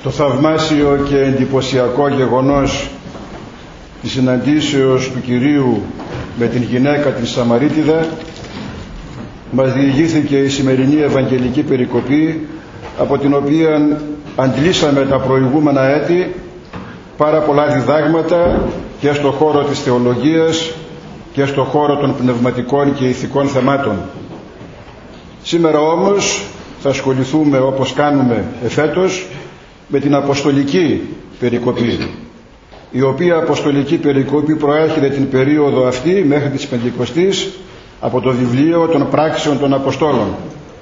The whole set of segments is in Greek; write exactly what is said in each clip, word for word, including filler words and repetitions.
το θαυμάσιο και εντυπωσιακό γεγονός της συναντήσεως του Κυρίου με την γυναίκα της Σαμαρίτιδα μας διηγήθηκε η σημερινή Ευαγγελική περικοπή, από την οποία αντλήσαμε τα προηγούμενα έτη πάρα πολλά διδάγματα και στον χώρο της θεολογίας και στον χώρο των πνευματικών και ηθικών θεμάτων. Σήμερα όμως θα ασχοληθούμε, όπως κάνουμε εφέτος, με την Αποστολική περικοπή, η οποία Αποστολική περικοπή προέρχεται την περίοδο αυτή μέχρι της Πεντηκοστής από το βιβλίο των Πράξεων των Αποστόλων.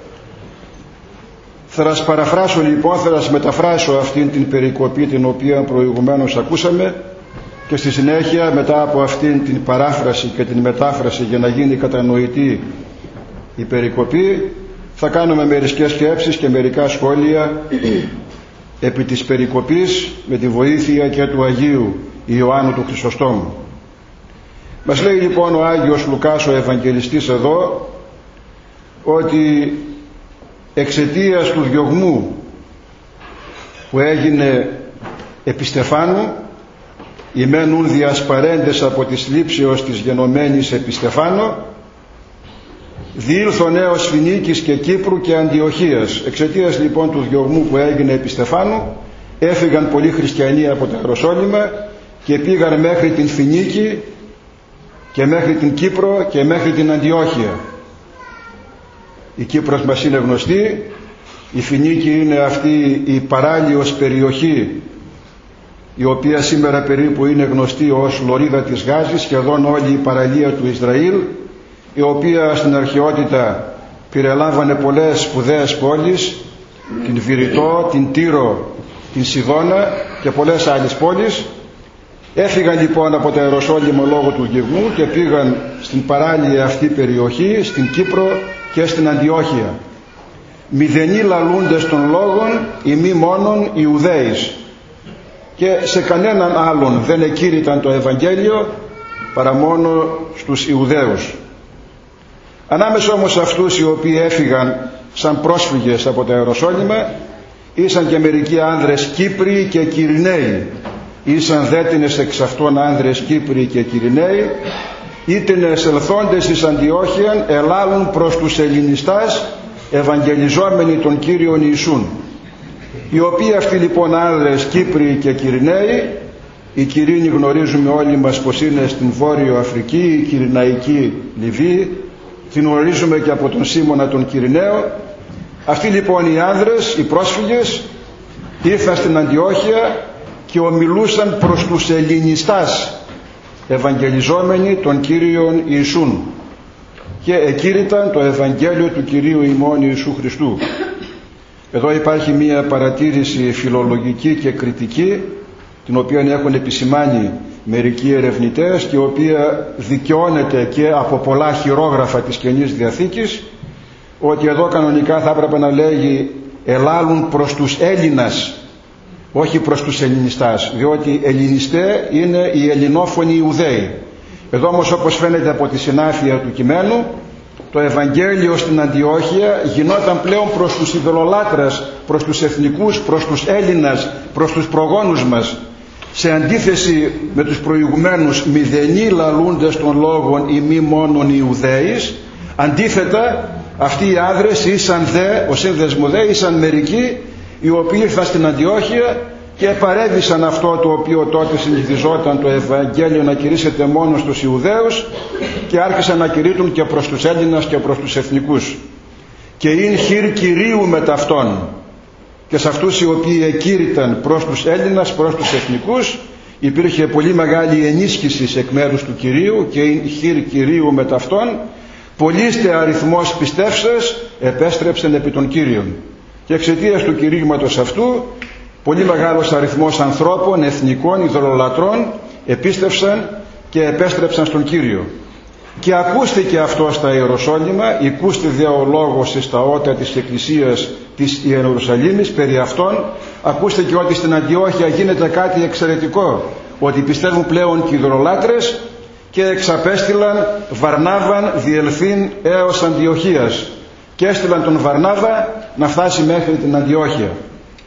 Θα σας παραφράσω λοιπόν, θα σας μεταφράσω αυτήν την περικοπή την οποία προηγουμένως ακούσαμε, και στη συνέχεια, μετά από αυτήν την παράφραση και την μετάφραση για να γίνει κατανοητή η περικοπή, θα κάνουμε μερικές σκέψεις και μερικά σχόλια επί της περικοπής με τη βοήθεια και του Αγίου Ιωάννου του Χρυσοστόμου. Μας λέει λοιπόν ο Άγιος Λουκάς ο Ευαγγελιστής εδώ ότι εξαιτίας του διωγμού που έγινε επί Στεφάνου, οι μένουν διασπαρέντες από τις λήψεως της γενομένης επί Στεφάνο, διήλθον έως Φινίκης και Κύπρου και Αντιοχίας. Εξαιτίας λοιπόν του διωγμού που έγινε επί Στεφάνου, έφυγαν πολλοί χριστιανοί από το Ιεροσόλυμα και πήγαν μέχρι την Φινίκη και μέχρι την Κύπρο και μέχρι την Αντιόχεια. Η Κύπρος μας είναι γνωστή, η Φινίκη είναι αυτή η παράλιος περιοχή, η οποία σήμερα περίπου είναι γνωστή ως Λωρίδα της Γάζης, σχεδόν όλη η παραλία του Ισραήλ, η οποία στην αρχαιότητα περιλάμβανε πολλές σπουδαίες πόλεις, την Βηρητό, την Τύρο, την Σιδώνα και πολλές άλλες πόλεις. Έφυγαν λοιπόν από το Ιεροσόλυμο λόγω του γεγμού και πήγαν στην παράλια αυτή περιοχή, στην Κύπρο και στην Αντιόχεια. Μηδενοί λαλούντες των λόγων, οι μη μόνον Ιουδαίης, και σε κανέναν άλλον δεν εκήρυταν το Ευαγγέλιο παρά μόνο στους Ιουδαίους. Ανάμεσα όμως αυτούς οι οποίοι έφυγαν σαν πρόσφυγες από τα Ιεροσόλυμα ήσαν και μερικοί άνδρες Κύπροι και Κυριναίοι. Ήσαν δέτινες εξ αυτών άνδρες Κύπροι και Κυριναίοι, ήτινε εσελθόντες εις Αντιόχειαν, ελάλουν προς τους Ελληνιστάς ευαγγελιζόμενοι τον Κύριον Ιησούν. Οι οποίοι αυτοί λοιπόν άνδρες Κύπροι και Κυριναίοι, οι Κυρίνοι γνωρίζουμε όλοι μας πως είναι στην Βόρειο Αφρική, η Κυριναϊκή Λιβύη, την γνωρίζουμε και από τον Σίμωνα τον Κυριναίο. Αυτοί λοιπόν οι άνδρες, οι πρόσφυγες, ήρθαν στην Αντιόχεια και ομιλούσαν προς τους Ελληνιστάς ευαγγελιζόμενοι τον Κύριον Ιησούν, και εκήρυταν το Ευαγγέλιο του Κυρίου ημών Ιησού Χριστού. Εδώ υπάρχει μία παρατήρηση φιλολογική και κριτική, την οποία έχουν επισημάνει μερικοί ερευνητές και η οποία δικαιώνεται και από πολλά χειρόγραφα της Καινής Διαθήκης, ότι εδώ κανονικά θα έπρεπε να λέγει ελάλουν προς τους Έλληνας, όχι προς τους Ελληνιστάς, διότι Ελληνιστέ είναι οι ελληνόφωνοι Ιουδαίοι. Εδώ όμως, όπως φαίνεται από τη συνάφεια του κειμένου, το Ευαγγέλιο στην Αντιόχεια γινόταν πλέον προς τους ειδωλολάτρες, προς τους εθνικούς, προς τους Έλληνας, προς τους προγόνους μας, σε αντίθεση με τους προηγουμένους μηδενοί λαλούντες των λόγων ή μη μόνον Ιουδαίης. Αντίθετα, αυτοί οι άνδρες ήσαν δε, ο σύνδεσμο δε, ήσαν μερικοί οι οποίοι ήρθαν στην Αντιόχεια και παρέβησαν αυτό το οποίο τότε συνηθιζόταν το Ευαγγέλιο να κηρύσσεται μόνο στους Ιουδαίους, και άρχισαν να κηρύττουν και προς τους Έλληνας και προς τους εθνικούς. Και ειν χειρ Κυρίου με ταυτόν, και σε αυτούς οι οποίοι εκήρυταν προς τους Έλληνας, προς τους εθνικούς, υπήρχε πολύ μεγάλη ενίσχυση εκ μέρους του Κυρίου, και ειν χειρ Κυρίου με ταυτόν, πολλήστε αριθμός πιστεύσες επέστρεψεν επί των Κύριων. Και εξαιτίας του κηρύγματος αυτού πολύ μεγάλος αριθμός ανθρώπων, εθνικών, ειδωλολατρών επίστευσαν και επέστρεψαν στον Κύριο. Και ακούστηκε αυτό στα Ιεροσόλυμα, οικούστη δε ο λόγος εις τα ότα της Εκκλησίας της Ιερουσαλήμης περί αυτών. Ακούστηκε ότι στην Αντιόχεια γίνεται κάτι εξαιρετικό, ότι πιστεύουν πλέον και οι ειδωλολάτρες, και εξαπέστειλαν Βαρνάβαν διελθύν έως Αντιοχίας, και έστειλαν τον Βαρνάβα να φτάσει μέχρι την Αντιόχεια.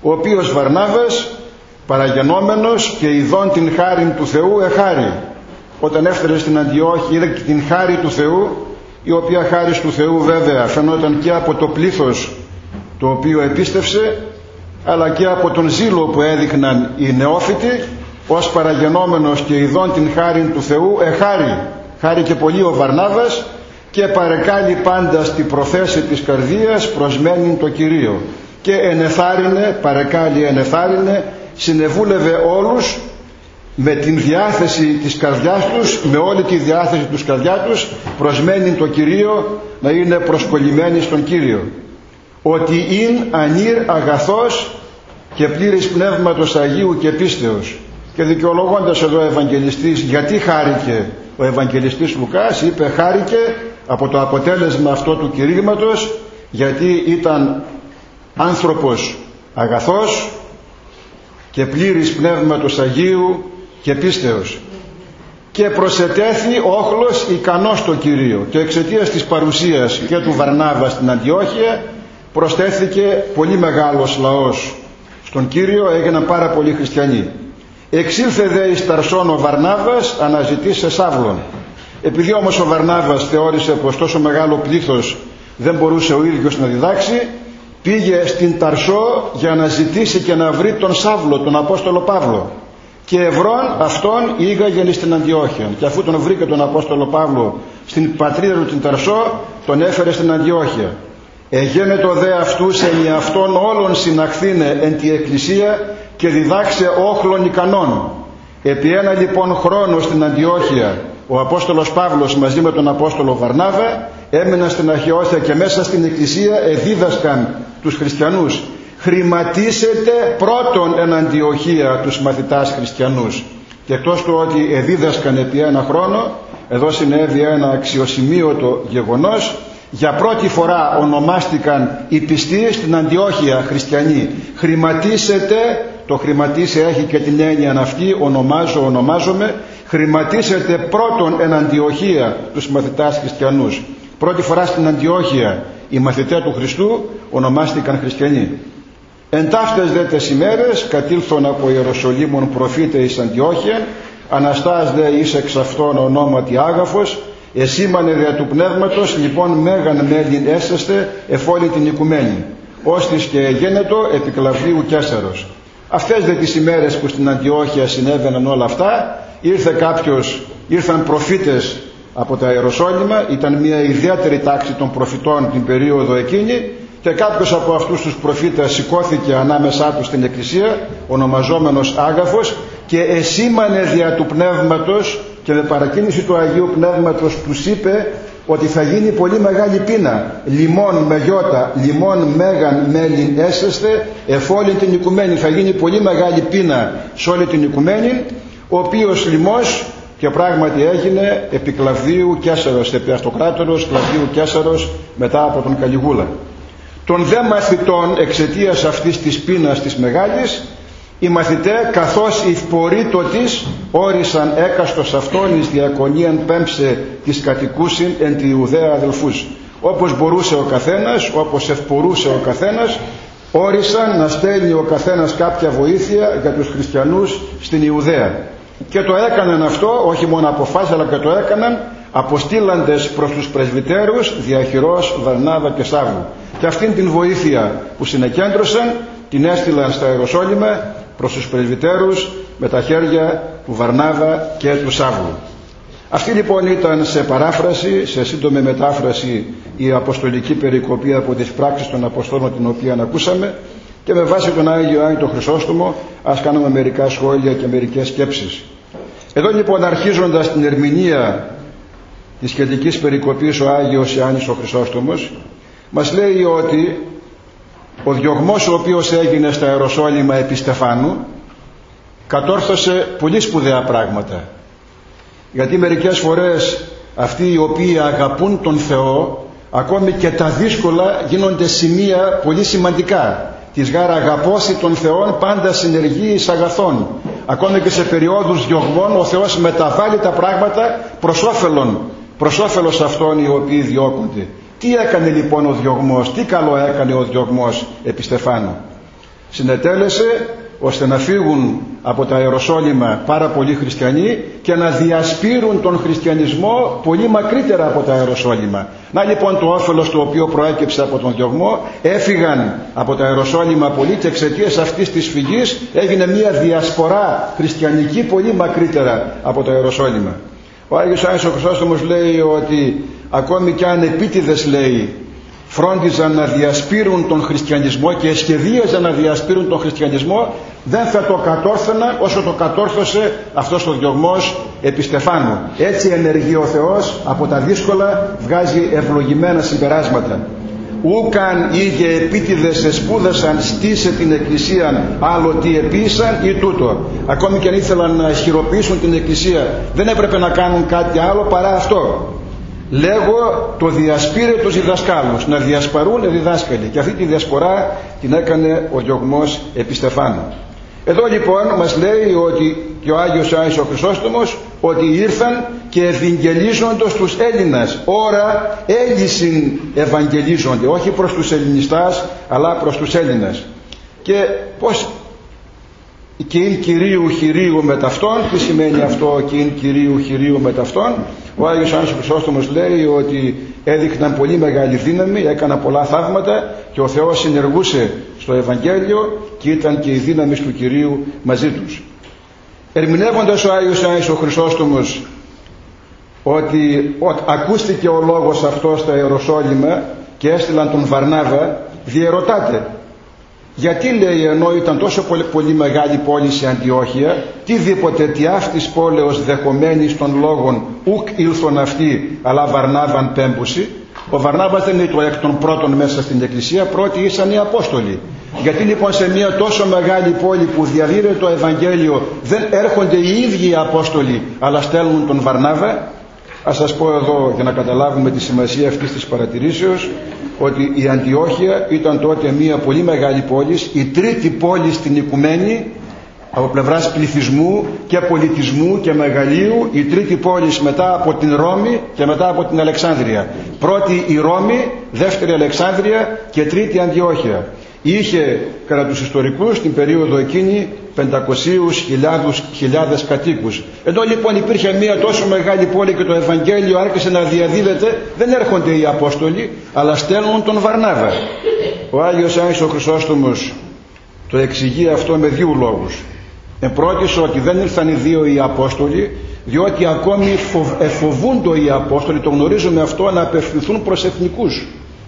ο οποίος Βαρνάβας, παραγενόμενος και ειδών την χάριν του Θεού εχάρη. Όταν έφτασε στην Αντιόχεια είδε την χάρη του Θεού, η οποία χάρη του Θεού βέβαια φαινόταν και από το πλήθος το οποίο επίστευσε, αλλά και από τον ζήλο που έδειχναν οι νεόφοιτοι. Ως παραγενόμενος και ειδών την χάριν του Θεού εχάρη, χάρη και πολύ ο Βαρνάβας, και παρεκάλει πάντα στην προθέση της καρδίας προσμένην το Κυρίο, και ενεθάρρυνε, παρεκάλει ενεθάρρυνε, συνεβούλευε όλους με την διάθεση της καρδιάς τους, με όλη τη διάθεση τους καρδιά τους, προσμένην το Κυρίο, να είναι προσκολλημένοι στον Κύριο. Ότι ειν ανήρ αγαθός και πλήρης πνεύματος Αγίου και πίστεως. Και δικαιολογώντας εδώ ο Ευαγγελιστής γιατί χάρηκε, ο Ευαγγελιστής Λουκάς είπε χάρηκε από το αποτέλεσμα αυτό του κηρύγματος, γιατί ήταν άνθρωπος αγαθός και πλήρης πνεύματος Αγίου και πίστεως, και προσετέθη όχλος ικανός στο Κυρίο, και εξαιτίας της παρουσίας και του Βαρνάβα στην Αντιόχεια προσθέθηκε πολύ μεγάλος λαός στον Κύριο, έγιναν πάρα πολλοί χριστιανοί. Εξήλθε δε εις Ταρσόν ο Βαρνάβας αναζητήσε Σαύλων. Επειδή όμως ο Βαρνάβας θεώρησε πως τόσο μεγάλο πλήθος δεν μπορούσε ο ίδιος να διδάξει, πήγε στην Ταρσό για να ζητήσει και να βρει τον Σαύλο, τον Απόστολο Παύλο, και ευρών αυτόν ήγαγεν στην Αντιόχεια. Και αφού τον βρήκε τον Απόστολο Παύλο στην πατρίδα του την Ταρσό, τον έφερε στην Αντιόχεια. Εγένετο δε αυτούς εν αυτόν όλων συναχθήνε εν τη εκκλησία και διδάξε όχλων ικανών. Επί ένα λοιπόν χρόνο στην Αντιόχεια ο Απόστολος Παύλος μαζί με τον Απόστολο Βαρνάβα έμεναν στην Αρχαιότητα και μέσα στην εκκλησία εδίδασκαν τους χριστιανούς. Χρηματίσετε πρώτον εν Αντιοχία τους μαθητάς χριστιανούς. Και εκτός του ότι εδίδασκαν επί ένα χρόνο, εδώ συνέβη ένα αξιοσημείωτο γεγονός. Για πρώτη φορά ονομάστηκαν οι πιστοί στην Αντιόχεια χριστιανοί. Χρηματίσετε, το χρηματίσε έχει και την έννοια αυτή, ονομάζω, ονομάζομαι. Χρηματίσετε πρώτον εν Αντιοχία τους μαθητάς χριστιανούς. Πρώτη φορά στην Αντιόχεια οι μαθητές του Χριστού ονομάστηκαν χριστιανοί. Εν ταύτες δε τες ημέρες κατήλθον από Ιεροσολύμων προφήτε εις Αντιόχεια, αναστάς δε εις εξ αυτών ονόματι Άγαφος, εσήμανε δια του πνεύματος λοιπόν μέγαν μέλην έσεστε εφόλη την οικουμένη, ώστις και γένετο επί Κλαβδίου Καίσαρος. Αυτές δε τις ημέρες που στην Αντιόχεια συνέβαιναν όλα αυτά, ήρθε κάποιος, ήρθαν προφήτες από τα Ιεροσόλυμα, ήταν μια ιδιαίτερη τάξη των προφητών την περίοδο εκείνη, και κάποιος από αυτούς τους προφήτες σηκώθηκε ανάμεσά τους στην εκκλησία, ονομαζόμενος Άγαφος, και εσήμανε δια του πνεύματος, και με παρακίνηση του Αγίου Πνεύματος τους είπε ότι θα γίνει πολύ μεγάλη πείνα. Λιμών με γιώτα, λιμών μέγαν μέλην έσεστε εφόλην την οικουμένη. Θα γίνει πολύ μεγάλη πείνα σε όλη την οικουμένη, ο οποίος λιμός, και πράγματι έγινε, επί Κλαβδίου Καίσαρος, επί αυτοκράτορος Κλαβδίου Καίσαρος μετά από τον Καλιγούλα. Των δε μαθητών εξαιτίας αυτής της πείνας της μεγάλης, οι μαθητέ καθώς ευπορείτο της όρισαν έκαστος αυτόν εις διακονίαν πέμψε της κατοικούσιν εν τη Ιουδαία αδελφούς. Όπως μπορούσε ο καθένας, όπως ευπορούσε ο καθένας, όρισαν να στέλνει ο καθένας κάποια βοήθεια για τους χριστιανούς στην Ιουδαία. Και το έκαναν αυτό, όχι μόνο αποφάσεις, αλλά και το έκαναν αποστήλαντες προς τους πρεσβυτέρους διαχειρός Βαρνάβα και Σαύλου. Και αυτήν την βοήθεια που συνεκέντρωσαν την έστειλαν στα Ιεροσόλυμα προς τους πρεσβυτέρους με τα χέρια του Βαρνάβα και του Σαύλου. Αυτή λοιπόν ήταν σε παράφραση, σε σύντομη μετάφραση, η αποστολική περικοπή από τις πράξεις των Αποστόλων την οποία ακούσαμε, και με βάση τον Άγιο Ιωάννη τον Χρυσόστομο ας κάνουμε μερικά σχόλια και μερικές σκέψεις. Εδώ λοιπόν, αρχίζοντας την ερμηνεία της σχετικής περικοπής, ο Άγιος Ιωάννης ο Χρυσόστομος μας λέει ότι ο διωγμός ο οποίος έγινε στα Ιεροσόλυμα επί Στεφάνου κατόρθωσε πολύ σπουδαία πράγματα, γιατί μερικές φορές αυτοί οι οποίοι αγαπούν τον Θεό, ακόμη και τα δύσκολα γίνονται σημεία πολύ σημαντικά. Της γάρα αγαπώσει τον Θεόν πάντα συνεργεί εις αγαθών. Ακόμη και σε περιόδους διωγμών ο Θεός μεταβάλλει τα πράγματα προς όφελον, προς όφελος αυτών οι οποίοι διώκονται. Τι έκανε λοιπόν ο διωγμός, τι καλό έκανε ο διωγμός επί Στεφάνου? συνετέλεσε ώστε να φύγουν από τα Ιεροσόλυμα πάρα πολλοί χριστιανοί και να διασπείρουν τον χριστιανισμό πολύ μακρύτερα από τα Ιεροσόλυμα. Να λοιπόν το όφελος το οποίο προέκυψε από τον διωγμό, έφυγαν από τα Ιεροσόλυμα πολλοί και εξαιτίας αυτής της φυγής έγινε μια διασπορά χριστιανική πολύ μακρύτερα από τα Ιεροσόλυμα. Ο Άγιος Άννης ο Χρυσόστομος λέει ότι ακόμη κι αν επίτηδες, λέει, φρόντιζαν να διασπείρουν τον χριστιανισμό και σχεδίαζαν να διασπείρουν τον χριστιανισμό, δεν θα το κατόρθωνα όσο το κατόρθωσε αυτός ο διωγμός επί Στεφάνου. Έτσι ενεργεί ο Θεός, από τα δύσκολα βγάζει ευλογημένα συμπεράσματα. Ούκαν ήγε επίτηδες εσπούδασαν στήσε την εκκλησία άλλο τι επίησαν ή τούτο. Ακόμη και αν ήθελαν να ισχυροποιήσουν την εκκλησία, δεν έπρεπε να κάνουν κάτι άλλο παρά αυτό. Λέγω το διασπείρε τους διδασκάλους, να διασπαρούν διδάσκαλοι, και αυτή τη διασπορά την έκανε ο διωγμός επί Στεφάνου. Εδώ λοιπόν μας λέει ότι και ο Άγιος Άννης ο Χρυσόστομος ότι ήρθαν και ευαγγελίζοντος τους Έλληνας. Ωρα έλυσιν ευαγγελίζονται, όχι προς τους Ελληνιστάς αλλά προς τους Έλληνας. Και πώς και ειν Κυρίου χειρίου με ταυτόν, τι σημαίνει αυτό και ειν Κυρίου χειρίου με ταυτόν? Ο Άγιος Άννης ο Χρυσόστομος λέει ότι έδειχναν πολύ μεγάλη δύναμη, έκαναν πολλά θαύματα και ο Θεός συνεργούσε στο Ευαγγέλιο και ήταν και η δύναμη του Κυρίου μαζί τους. Ερμηνεύοντας ο Άγιος Άννης ο Χρυσόστομος ότι ό, ακούστηκε ο λόγος αυτός στα Ιεροσόλυμα και έστειλαν τον Βαρνάβα, διερωτάται γιατί, λέει, ενώ ήταν τόσο πολύ, πολύ μεγάλη πόλη σε Αντιόχεια, τίδηποτε τι αυτής πόλεως δεχομένης των λόγων ουκ ήλθον αυτοί αλλά Βαρνάβαν πέμπουση. Ο Βαρνάβας δεν είναι το εκ των πρώτων μέσα στην εκκλησία, πρώτοι ήσαν οι Απόστολοι. Γιατί λοιπόν σε μια τόσο μεγάλη πόλη που διαδίδεται το Ευαγγέλιο δεν έρχονται οι ίδιοι οι Απόστολοι αλλά στέλνουν τον Βαρνάβα? Ας σας πω εδώ για να καταλάβουμε τη σημασία αυτής της παρατηρήσεως ότι η Αντιόχεια ήταν τότε μια πολύ μεγάλη πόλη, η τρίτη πόλη στην οικουμένη από πλευράς πληθυσμού και πολιτισμού και μεγαλείου, η τρίτη πόλη μετά από την Ρώμη και μετά από την Αλεξάνδρεια. Πρώτη η Ρώμη, δεύτερη Αλεξάνδρεια και τρίτη Αντιόχεια. Είχε κατά τους ιστορικούς την περίοδο εκείνη πεντακόσιες χιλιάδες κατοίκους. Ενώ λοιπόν υπήρχε μια τόσο μεγάλη πόλη και το Ευαγγέλιο άρχισε να διαδίδεται, δεν έρχονται οι Απόστολοι αλλά στέλνουν τον Βαρνάβα. Ο Άγιος Άννης ο Χρυσόστομος το εξηγεί αυτό με δύο λόγους. Εμπρότης ότι δεν ήρθαν οι δύο οι Απόστολοι διότι ακόμη εφοβούνται οι Απόστολοι, το γνωρίζουμε αυτό, να απευθυνθούν προς εθνικούς.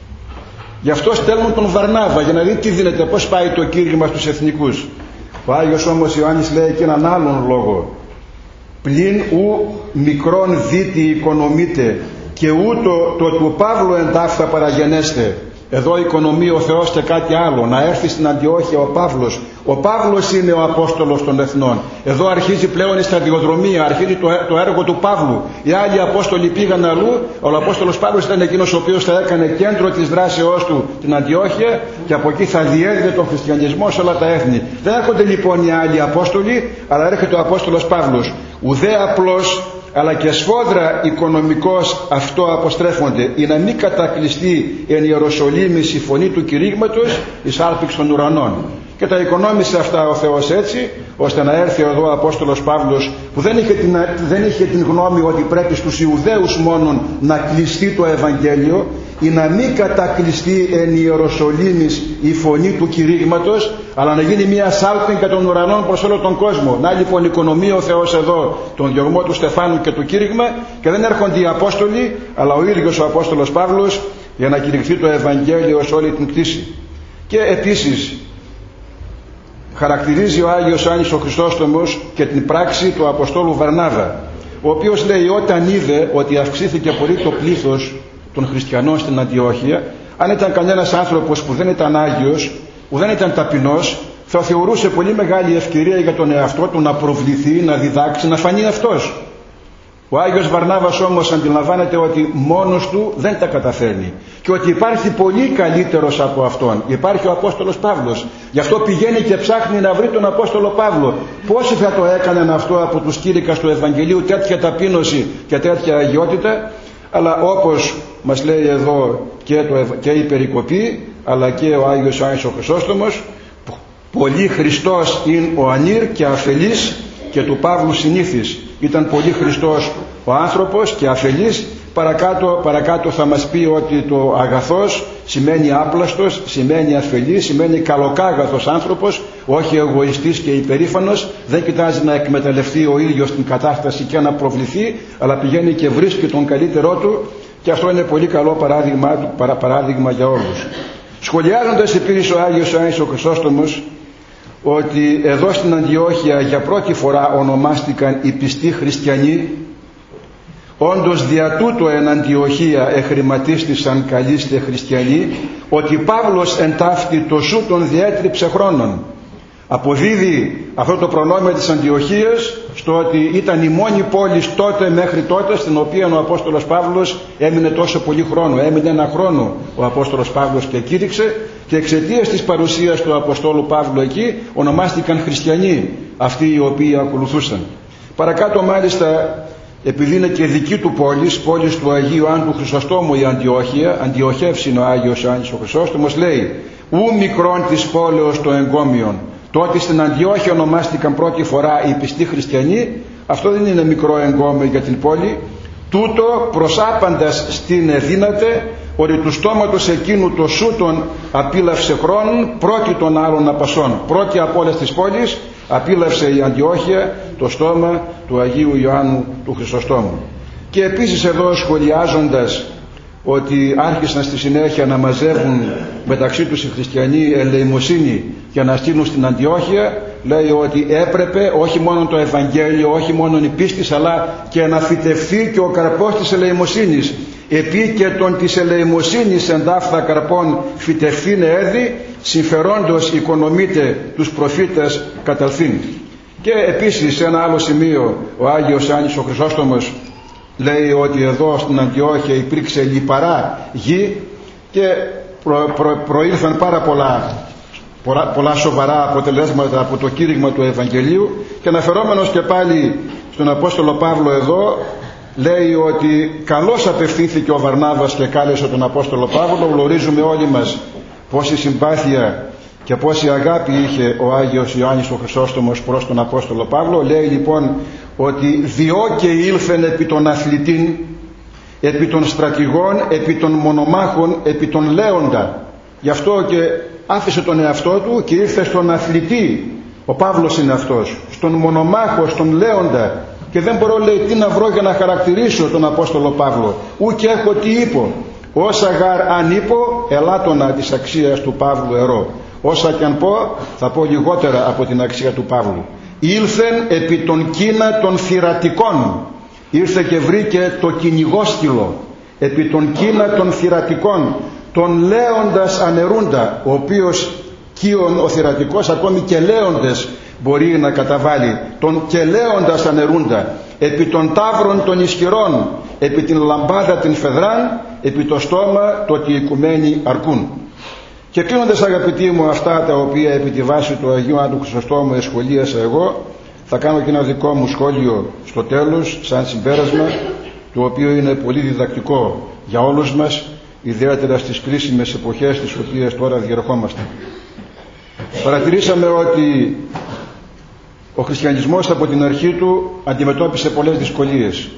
Γι' αυτό στέλνουν τον Βαρνάβα για να δει τι δίνεται, πώς πάει το κήρυγμα στους εθνικούς. Ο Άγιος όμως Ιωάννης λέει και έναν άλλον λόγο. Πλην ου μικρόν δίτη οικονομείτε και ούτω το του Παύλου εντάφθα παραγενέστε. Εδώ οικονομεί ο Θεός και κάτι άλλο. Να έρθει στην Αντιόχεια ο Παύλος. Ο Παύλος είναι ο Απόστολος των Εθνών. Εδώ αρχίζει πλέον η σταδιοδρομία, αρχίζει το, το έργο του Παύλου. Οι άλλοι Απόστολοι πήγαν αλλού. Ο Απόστολος Παύλος ήταν εκείνος ο οποίος θα έκανε κέντρο της δράσεώς του την Αντιόχεια και από εκεί θα διέδιδε τον χριστιανισμό σε όλα τα έθνη. Δεν έρχονται λοιπόν οι άλλοι Απόστολοι, αλλά έρχεται ο Απόστολος Παύλος. Ουδέ απλώς αλλά και σφόδρα οικονομικός αυτό αποστρέφονται, ή να μην κατακλειστεί εν Ιεροσολύμης η φωνή του κηρύγματος εις άρπηξ των ουρανών. Και τα οικονόμησε αυτά ο Θεός έτσι, ώστε να έρθει εδώ ο Απόστολος Παύλος, που δεν είχε την, δεν είχε την γνώμη ότι πρέπει στους Ιουδαίους μόνον να κλειστεί το Ευαγγέλιο, ή να μην κατακλειστεί εν Ιεροσολύμης η φωνή του κηρύγματος, αλλά να γίνει μια σάλπιγγα των ουρανών προς όλο τον κόσμο. Να λοιπόν οικονομεί ο Θεός εδώ τον διωγμό του Στεφάνου και το κήρυγμα, και δεν έρχονται οι Απόστολοι, αλλά ο ίδιος ο Απόστολος Παύλος, για να κηρυχθεί το Ευαγγέλιο σε όλη την κτήση. Και επίσης χαρακτηρίζει ο Άγιος Άννης ο Χρυσόστομος και την πράξη του Αποστόλου Βαρνάβα, ο οποίος λέει όταν είδε ότι αυξήθηκε πολύ το πλήθος των χριστιανών στην Αντιόχεια, αν ήταν κανένας άνθρωπος που δεν ήταν Άγιος, που δεν ήταν ταπεινός, θα θεωρούσε πολύ μεγάλη ευκαιρία για τον εαυτό του να προβληθεί, να διδάξει, να φανεί αυτός. Ο Άγιος Βαρνάβας όμως αντιλαμβάνεται ότι μόνος του δεν τα καταφέρνει και ότι υπάρχει πολύ καλύτερος από αυτόν. Υπάρχει ο Απόστολος Παύλος. Γι' αυτό πηγαίνει και ψάχνει να βρει τον Απόστολο Παύλο. Πόσοι θα το έκαναν αυτό από τους κήρυκας του Ευαγγελίου, τέτοια ταπείνωση και τέτοια αγιότητα? Αλλά όπως μας λέει εδώ και, το, και η περικοπή, αλλά και ο Άγιος Άννης ο Χρυσόστομος, πολύ Χριστός είναι ο ανήρ και αφελής και του Παύλου συνήθις. Ήταν πολύ Χριστός ο άνθρωπος και αφελής. Παρακάτω, παρακάτω θα μας πει ότι το αγαθός σημαίνει άπλαστος, σημαίνει αφελής, σημαίνει καλοκάγαθος άνθρωπος, όχι εγωιστής και υπερήφανος. Δεν κοιτάζει να εκμεταλλευτεί ο ίδιος την κατάσταση και να προβληθεί, αλλά πηγαίνει και βρίσκει τον καλύτερό του, και αυτό είναι πολύ καλό παράδειγμα, παρά, παράδειγμα για όλους. Σχολιάζοντας επίσης ο Άγιος Ιωάννης ο Χρυσόστομος ότι εδώ στην Αντιόχεια για πρώτη φορά ονομάστηκαν οι πιστοί χριστιανοί, όντως δια τούτο εν Αντιοχία εχρηματίστησαν καλείστε χριστιανοί, ότι Παύλος εν ταύτη το σου τον διέτριψε χρόνων. Αποδίδει αυτό το προνόμιο της Αντιοχίας στο ότι ήταν η μόνη πόλη τότε μέχρι τότε στην οποία ο Απόστολος Παύλος έμεινε τόσο πολύ χρόνο. Έμεινε ένα χρόνο ο Απόστολος Παύλος και κήρυξε, και εξαιτίας της παρουσίας του Αποστόλου Παύλου εκεί ονομάστηκαν χριστιανοί αυτοί οι οποίοι ακολουθούσαν. Παρακάτω μάλιστα, επειδή είναι και δική του πόλης, πόλης του Αγίου Ιωάννου του Χρυσοστόμου η Αντιόχεια, Αντιοχεύς είναι ο Άγιος Ιωάννης ο Χρυσόστομος, λέει «Ου μικρόν της πόλεως το εγκόμιον». Το ότι στην Αντιόχεια ονομάστηκαν πρώτη φορά οι πιστοί χριστιανοί, αυτό δεν είναι μικρό εγκόμιο για την πόλη. Τούτο προσάπαντας στην εδύναται, ότι του στόματος εκείνου το σούτον απίλαυσε χρόνων πρώτη των άλλων απασών. Πρώτη από όλες τις πόλεις απίλαυσε η Αντιόχεια το στόμα του Αγίου Ιωάννου του Χρυσοστόμου. Και επίσης εδώ σχολιάζοντας ότι άρχισαν στη συνέχεια να μαζεύουν μεταξύ τους οι χριστιανοί ελεημοσύνη για να στείλουν στην Αντιόχεια, λέει ότι έπρεπε όχι μόνο το Ευαγγέλιο, όχι μόνο η πίστη, αλλά και να φυτευθεί και ο καρπός της ελεημοσύνης. Επί και τον της ελεημοσύνης εντάφθα καρπών φυτευθήν έδι, συμφερόντος οικονομείται τους προφήτες καταλθήν. Και επίσης σε ένα άλλο σημείο ο Άγιος Ιωάννης ο Χρυσόστομος λέει ότι εδώ στην Αντιόχεια υπήρξε λιπαρά γη και προ, προ, προήλθαν πάρα πολλά, πολλά, πολλά σοβαρά αποτελέσματα από το κήρυγμα του Ευαγγελίου. Και αναφερόμενος και πάλι στον Απόστολο Παύλο εδώ, λέει ότι καλώς απευθύνθηκε ο Βαρνάβας και κάλεσε τον Απόστολο Παύλο. Γνωρίζουμε όλοι μας πόση συμπάθεια και πόση αγάπη είχε ο Άγιος Ιωάννης ο Χρυσόστομος προς τον Απόστολο Παύλο. Λέει λοιπόν ότι διό και ήλθεν επί των αθλητήν, επί των στρατηγών, επί των μονομάχων, επί των λέοντα. Γι' αυτό και άφησε τον εαυτό του και ήρθε στον αθλητή. Ο Παύλος είναι αυτός, στον μονομάχο, στον λέοντα. Και δεν μπορώ, λέει, τι να βρω για να χαρακτηρίσω τον Απόστολο Παύλο. Ου και έχω τι είπω. Όσα γαρ αν είπω, ελάττωνα της αξίας του Παύλου ερώ. Όσα και αν πω, θα πω λιγότερα από την αξία του Παύλου. Ήλθεν επί των κίνα των θυρατικών. Ήρθε και βρήκε το κυνηγόσκυλο. Επί των κίνα των θυρατικών. Τον λέοντας ανερούντα, ο οποίος κύων ο θυρατικός ακόμη και λέοντες μπορεί να καταβάλει. Τον και λέοντας ανερούντα. Επί των ταύρων των ισχυρών. Επί την λαμπάδα την φεδράν. Επί το στόμα το ότι οικουμένοι αρκούν. Και κλείνοντας, αγαπητοί μου, αυτά τα οποία επί τη βάση του Αγίου Ιωάννου Χρυσοστόμου εσχολίασα εγώ, θα κάνω και ένα δικό μου σχόλιο στο τέλος σαν συμπέρασμα, το οποίο είναι πολύ διδακτικό για όλους μας, ιδιαίτερα στις κρίσιμες εποχές τις οποίες τώρα διερχόμαστε. Παρατηρήσαμε ότι ο χριστιανισμός από την αρχή του αντιμετώπισε πολλές δυσκολίες,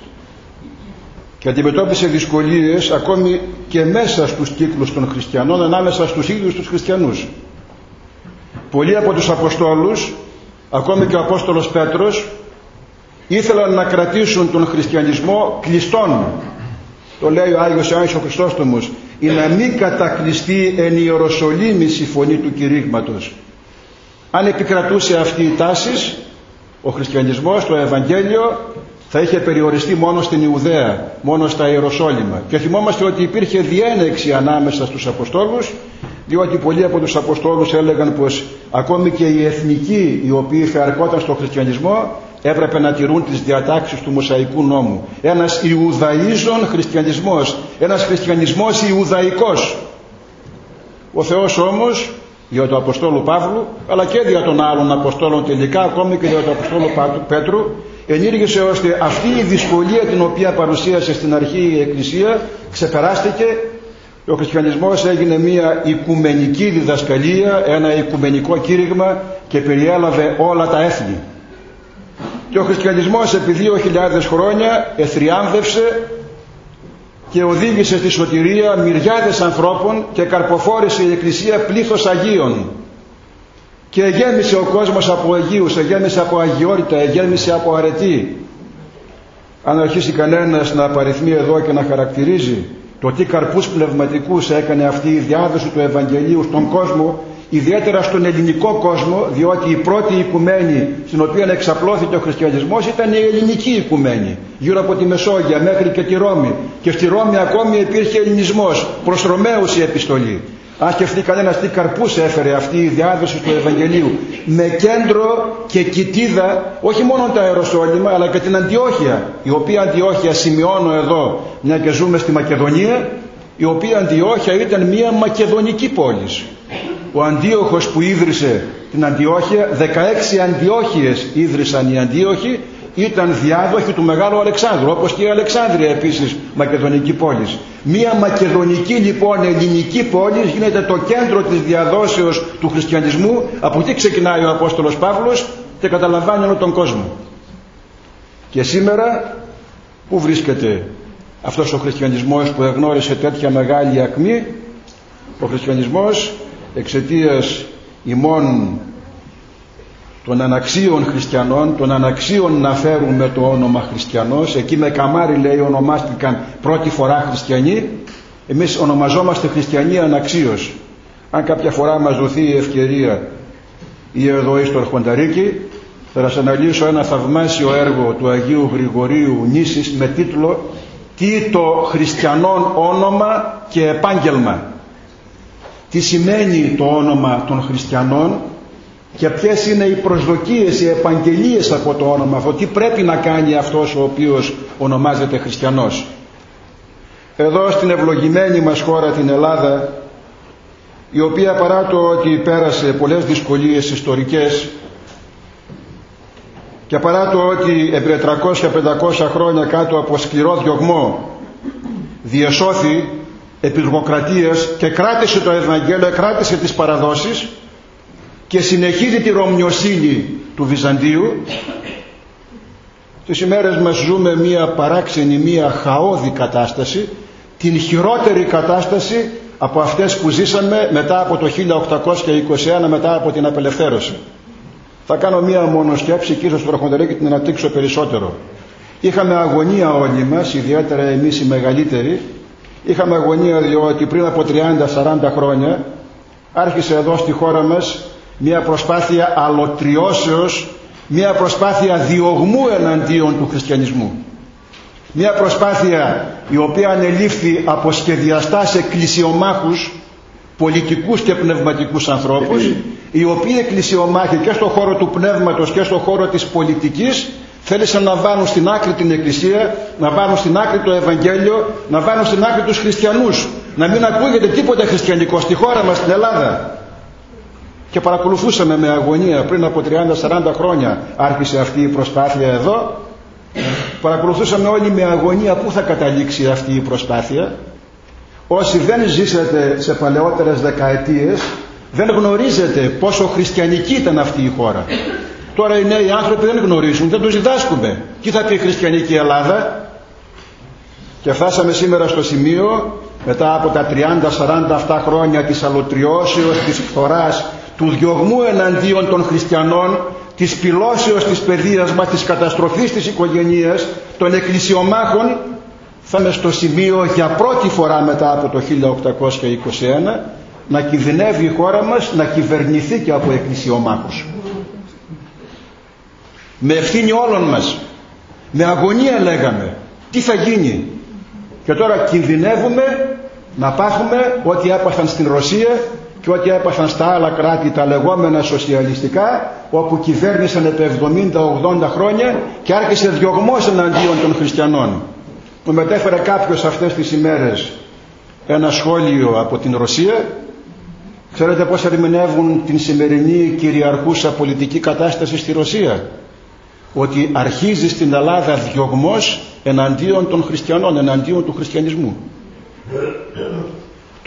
και αντιμετώπισε δυσκολίες ακόμη και μέσα στους κύκλους των χριστιανών, ανάμεσα στους ίδιους τους χριστιανούς. Πολλοί από τους Αποστόλους, ακόμη και ο Απόστολος Πέτρος, ήθελαν να κρατήσουν τον χριστιανισμό κλειστόν. Το λέει ο Άγιος Ιωάννης ο Χρυσόστομος, ή να μην κατακλειστεί εν Ιεροσολύμης η φωνή του κηρύγματος. Αν επικρατούσε αυτή η τάση, ο χριστιανισμός, το Ευαγγέλιο, θα είχε περιοριστεί μόνο στην Ιουδαία, μόνο στα Ιεροσόλυμα. Και θυμόμαστε ότι υπήρχε διένεξη ανάμεσα στους Αποστόλους, διότι πολλοί από τους Αποστόλους έλεγαν πως ακόμη και οι εθνικοί οι οποίοι φεαρκόταν στον χριστιανισμό έπρεπε να τηρούν τις διατάξεις του Μωσαϊκού νόμου. Ένας Ιουδαΐζων χριστιανισμός, ένας χριστιανισμός Ιουδαϊκός. Ο Θεός όμως, για τον Αποστόλου Παύλου, αλλά και για των άλλων Αποστόλων τελικά, ακόμη και για τον Αποστόλο Πέτρου, ενήργησε ώστε αυτή η δυσκολία την οποία παρουσίασε στην αρχή η Εκκλησία ξεπεράστηκε, Ο χριστιανισμός έγινε μια οικουμενική διδασκαλία, ένα οικουμενικό κήρυγμα και περιέλαβε όλα τα έθνη. Και ο χριστιανισμός επί δύο χιλιάδες χρόνια εθριάμβευσε και οδήγησε στη σωτηρία μυριάδες ανθρώπων και καρποφόρησε η Εκκλησία πλήθος Αγίων. Και εγέμισε ο κόσμος από Αγίους, εγέμισε από αγιότητα, εγέμισε από αρετή. Αν αρχίσει κανένας να απαριθμεί εδώ και να χαρακτηρίζει το τι καρπούς πνευματικούς έκανε αυτή η διάδοση του Ευαγγελίου στον κόσμο, ιδιαίτερα στον ελληνικό κόσμο, διότι η πρώτη οικουμένη στην οποία εξαπλώθηκε ο χριστιανισμός ήταν η ελληνική οικουμένη, γύρω από τη Μεσόγεια μέχρι και τη Ρώμη. Και στη Ρώμη ακόμη υπήρχε ελληνισμός, προς Ρωμαίους η επιστολή. Αν σκεφτεί κανένας τι καρπούς έφερε αυτή η διάδοση του Ευαγγελίου, με κέντρο και κοιτίδα όχι μόνο τα Ιεροσόλυμα αλλά και την Αντιόχεια, η οποία Αντιόχεια σημειώνω εδώ, μια και ζούμε στη Μακεδονία, η οποία Αντιόχεια ήταν μια μακεδονική πόλη. Ο Αντίοχος που ίδρυσε την Αντιόχεια, δεκαέξι Αντιόχειες ίδρυσαν οι Αντίοχοι, ήταν διάδοχοι του Μεγάλου Αλεξάνδρου, όπως και η Αλεξάνδρεια επίσης μακεδονική πόλη. Μία μακεδονική λοιπόν ελληνική πόλη γίνεται το κέντρο της διαδόσεως του χριστιανισμού. Από εκεί ξεκινάει ο Απόστολος Παύλος και καταλαμβάνει όλο τον κόσμο. Και σήμερα πού βρίσκεται αυτός ο χριστιανισμός που εγνώρισε τέτοια μεγάλη ακμή? Ο χριστιανισμός εξαιτίας ημών των αναξίων χριστιανών, των αναξίων να φέρουμε το όνομα χριστιανός, εκεί με καμάρι λέει ονομάστηκαν πρώτη φορά χριστιανοί, εμείς ονομαζόμαστε χριστιανοί αναξίως. Αν κάποια φορά μας δοθεί η ευκαιρία ή εδώ ή στο Αρχονταρίκι, θα σας αναλύσω ένα θαυμάσιο έργο του Αγίου Γρηγορίου Νήσης με τίτλο «Τι το χριστιανόν όνομα και επάγγελμα». Τι σημαίνει το όνομα των χριστιανών και ποιες είναι οι προσδοκίες, οι επαγγελίες από το όνομα αυτό, τι πρέπει να κάνει αυτός ο οποίος ονομάζεται χριστιανός. Εδώ στην ευλογημένη μας χώρα την Ελλάδα, η οποία παρά το ότι πέρασε πολλές δυσκολίες ιστορικές και παρά το ότι επί τριακόσια πεντακόσια χρόνια κάτω από σκληρό διωγμό διεσώθη επί δημοκρατίας και κράτησε το Ευαγγέλιο, κράτησε τις παραδόσεις και συνεχίζει τη ρωμιοσύνη του Βυζαντίου, τις ημέρες μας ζούμε μία παράξενη, μία χαώδη κατάσταση, την χειρότερη κατάσταση από αυτές που ζήσαμε μετά από το χίλια οκτακόσια είκοσι ένα, μετά από την απελευθέρωση. Θα κάνω μία μονοσκέψη και ίσως στο Αρχονταρίκι την αναπτύξω περισσότερο. Είχαμε αγωνία όλοι μας, ιδιαίτερα εμείς οι μεγαλύτεροι, είχαμε αγωνία διότι πριν από τριάντα σαράντα χρόνια άρχισε εδώ στη χώρα μας μια προσπάθεια αλωτριώσεως, μια προσπάθεια διωγμού εναντίον του χριστιανισμού. Μια προσπάθεια η οποία ανελήφθη από σχεδιαστάς εκκλησιομάχους, πολιτικούς και πνευματικούς ανθρώπους, οι οποίοι εκκλησιομάχοι και στον χώρο του πνεύματος και στον χώρο της πολιτικής θέλησαν να βάλουν στην άκρη την Εκκλησία, να βάλουν στην άκρη το Ευαγγέλιο, να βάλουν στην άκρη τους χριστιανούς, να μην ακούγεται τίποτα χριστιανικό στη χώρα μας, στην Ελλάδα. Και παρακολουθούσαμε με αγωνία πριν από τριάντα σαράντα χρόνια άρχισε αυτή η προσπάθεια εδώ. Παρακολουθούσαμε όλοι με αγωνία πού θα καταλήξει αυτή η προσπάθεια. Όσοι δεν ζήσατε σε παλαιότερες δεκαετίες δεν γνωρίζετε πόσο χριστιανική ήταν αυτή η χώρα. Τώρα οι νέοι άνθρωποι δεν γνωρίζουν, δεν τους διδάσκουμε. Τι θα πει η χριστιανική Ελλάδα? Και φτάσαμε σήμερα στο σημείο, μετά από τα τριάντα σαράντα αυτά χρόνια της αλωτριώσεως, της φθοράς, του διωγμού εναντίον των χριστιανών, της πυλώσεως της παιδείας μας, της καταστροφής της οικογενείας, των εκκλησιομάχων, θα είμαι στο σημείο για πρώτη φορά μετά από το χίλια οκτακόσια είκοσι ένα να κινδυνεύει η χώρα μας να κυβερνηθεί και από εκκλησιομάχους. Με ευθύνη όλων μας, με αγωνία λέγαμε τι θα γίνει, και τώρα κινδυνεύουμε να πάθουμε ό,τι έπαθαν στην Ρωσία και ό,τι έπαθαν στα άλλα κράτη τα λεγόμενα σοσιαλιστικά, όπου κυβέρνησαν επί εβδομήντα ογδόντα χρόνια και άρχισε διωγμός εναντίον των χριστιανών. Μου μετέφερε κάποιος αυτές τις ημέρες ένα σχόλιο από την Ρωσία. Ξέρετε πώς ερμηνεύουν την σημερινή κυριαρχούσα πολιτική κατάσταση στη Ρωσία? Ότι αρχίζει στην Ελλάδα διωγμός εναντίον των χριστιανών, εναντίον του χριστιανισμού.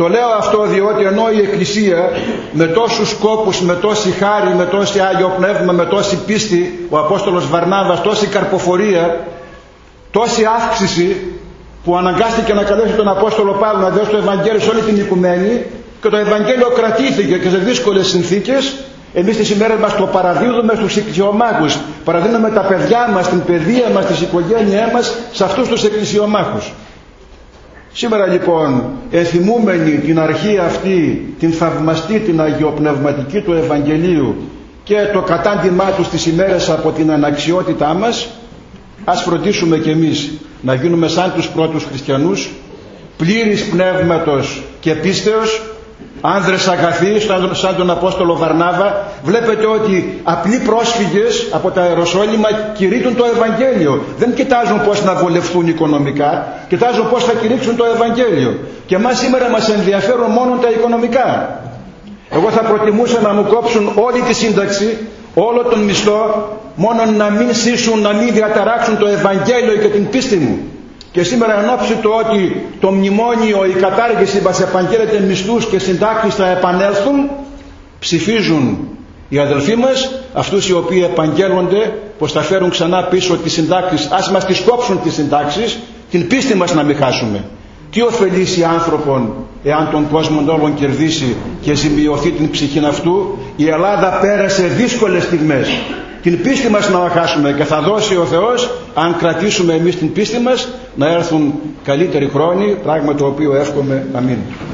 Το λέω αυτό διότι ενώ η Εκκλησία με τόσους σκόπους, με τόση χάρη, με τόση Άγιο Πνεύμα, με τόση πίστη, ο Απόστολος Βαρνάβας, τόση καρποφορία, τόση αύξηση, που αναγκάστηκε να καλέσει τον Απόστολο Παύλο να δώσει το Ευαγγέλιο σε όλη την οικουμένη, και το Ευαγγέλιο κρατήθηκε και σε δύσκολες συνθήκες, εμείς τις ημέρες μας το παραδίδουμε στους εκκλησιομάχους, παραδίνουμε τα παιδιά μας, την παιδεία μας, τις οικογένειές μας σε αυτούς τους εκκλησιομάχους. Σήμερα λοιπόν, ενθυμούμενοι την αρχή αυτή, την θαυμαστή, την αγιοπνευματική του Ευαγγελίου και το κατάντημά του στις ημέρες από την αναξιότητά μας, ας φροντίσουμε κι εμείς να γίνουμε σαν τους πρώτους χριστιανούς, πλήρης πνεύματος και πίστεως, άνδρες αγαθοί σαν τον Απόστολο Βαρνάβα. Βλέπετε ότι απλοί πρόσφυγες από τα Ιεροσόλυμα κηρύττουν το Ευαγγέλιο. Δεν κοιτάζουν πώς να βολευτούν οικονομικά, κοιτάζουν πώς θα κηρύξουν το Ευαγγέλιο. Και εμάς σήμερα μας ενδιαφέρουν μόνο τα οικονομικά. Εγώ θα προτιμούσα να μου κόψουν όλη τη σύνταξη, όλο τον μισθό, μόνο να μην σύσουν, να μην διαταράξουν το Ευαγγέλιο και την πίστη μου. Και σήμερα εν ώψη του ότι το μνημόνιο, η κατάργηση μας επαγγέλλεται μισθούς και συντάξεις θα επανέλθουν, ψηφίζουν οι αδελφοί μας, αυτούς οι οποίοι επαγγέλλονται πως θα φέρουν ξανά πίσω τις συντάξεις. Ας μας τις κόψουν τις συντάξεις, την πίστη μας να μην χάσουμε. Τι ωφελήσει άνθρωπον εάν τον κόσμο όλων κερδίσει και ζημιωθεί την ψυχή αυτού? Η Ελλάδα πέρασε δύσκολες στιγμές. Την πίστη μας να χάσουμε, και θα δώσει ο Θεός, αν κρατήσουμε εμείς την πίστη μας, να έρθουν καλύτεροι χρόνοι, πράγμα το οποίο εύχομαι. Αμήν.